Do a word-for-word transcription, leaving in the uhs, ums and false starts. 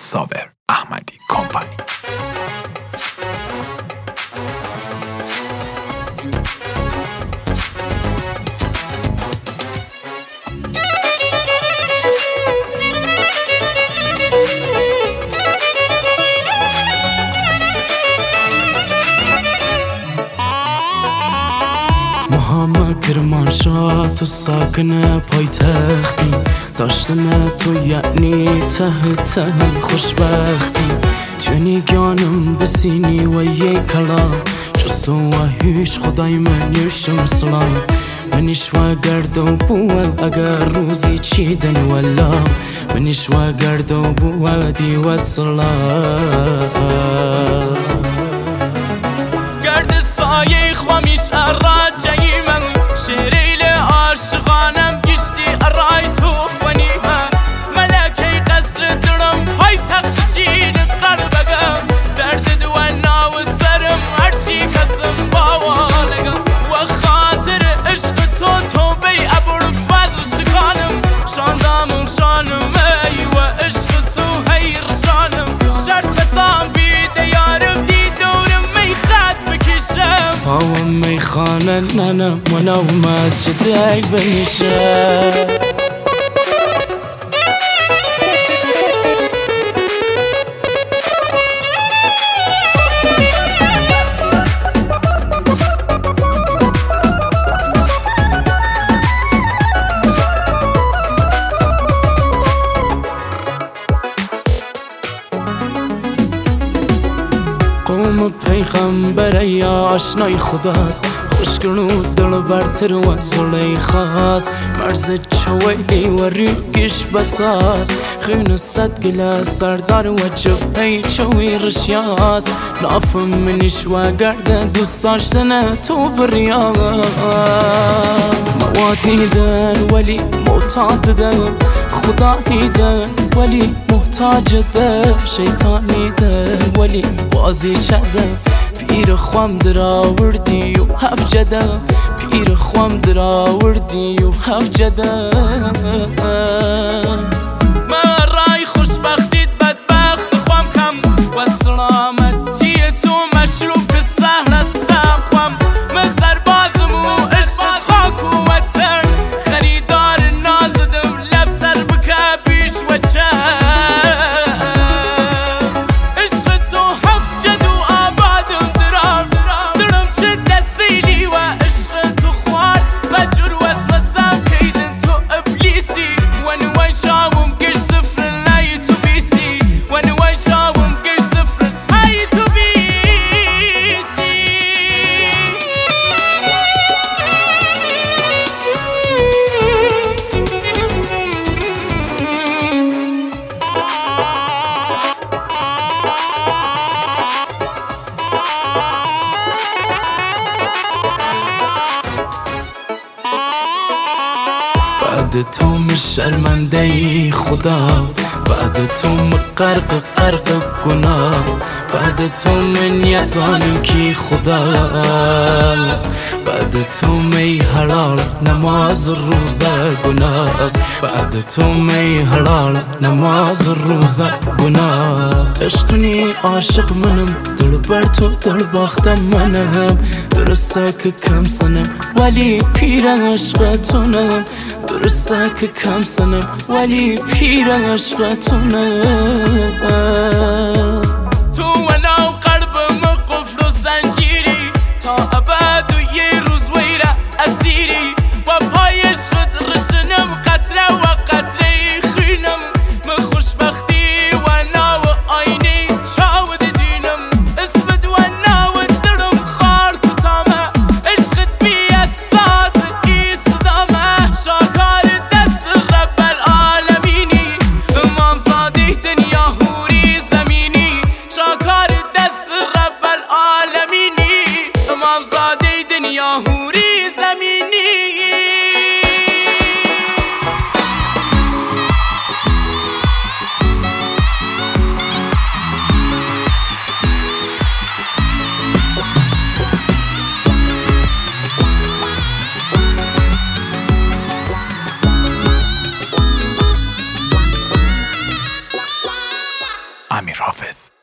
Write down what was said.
صابر احمدی کمپانی. محمد کرمانشاه تو ساکن پایتختی، داشتن تو یعنی ته ته خوشبختی. توی گانم بسینی و یک کلام، جز تو و هیچ خدای من یوشم سلام. منیش و گرد و بوه اگر روزی چیدن ولا، منیش و گرد و بوه دی و سلام. گرد سایه خوامیش اراجعی من، شریل عاشقانم گشتی ارای تو خونی من. ملکه قصر درم های تخشین قلبگم، درد دوانا و سرم هرچی کسم باوالگم. و خاطر عشق تو تو بی ابوالفضل شکانم، شاندامم شانم ای و عشق تو هی رشانم. شرط بسام بیده یارم دی دورم می خط بکشم، پاوم می خانه ننم و نو مسجد ای بنشم. قوم پیغمبر یا آشنای خداست، خوشگلو دل برتر و زلیخاست. مرز چویلی و ریگش بساز، خون صد گلاس سردار و جبهی چوی رشیاست. نافم منیش و گرد دوست داشتن تو بریاست. مواد نیدن ولی معتاد دم، خدا نیدن ولی محتاج دم. شیطان نیدن ولی بازی چدم، پیر خوام در آوردی و هفت جدم. پیر خوام در آوردی و هفت جدم. من رای خوشبختیت بدبخت خوام کم، و سلامتی تو مشروب که سهل هستم خوام. من سربازم و عشق خاک و وطن، خریدار نازدم لبتر بکه پیش و چند. بعد تو شرمنده ای خدا، بعد تو غرق غرق گناه. بعد تو من یزانم کی خداست، بعد تو می حلال نماز روزه گناست. بعد تو می حلال نماز روزه گناه. اشتونی عاشق منم، دل بر تو دل باختم منم. درسته که کم سنم ولی پیر عشقتونم. درسته که کم سنم ولی پیر عشقتونم. تو و نو قلبم قفل و زنجیری، تا ابد و یه روز ویره اسیری. و پای عشقت رشنم قطره و قطره خینم. من خوشبختی و نو آینی چاود دینم. اسمت و نو درم خار کتامه، عشقت بی اساس ای صدامه. شاکار دست رب العالمینی، امام زاده دنیا امیر حافظ.